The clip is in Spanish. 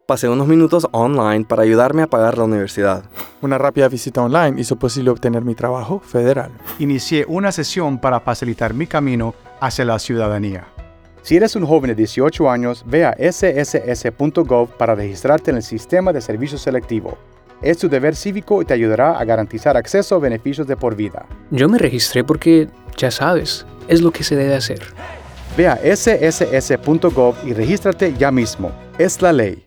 Pasé unos minutos online para ayudarme a pagar la universidad. Una rápida visita online hizo posible obtener mi trabajo federal. Inicié una sesión para facilitar mi camino hacia la ciudadanía. Si eres un joven de 18 años, ve a sss.gov para registrarte en el sistema de servicio selectivo. Es tu deber cívico y te ayudará a garantizar acceso a beneficios de por vida. Yo me registré porque, ya sabes, es lo que se debe hacer. Ve a sss.gov y regístrate ya mismo. Es la ley.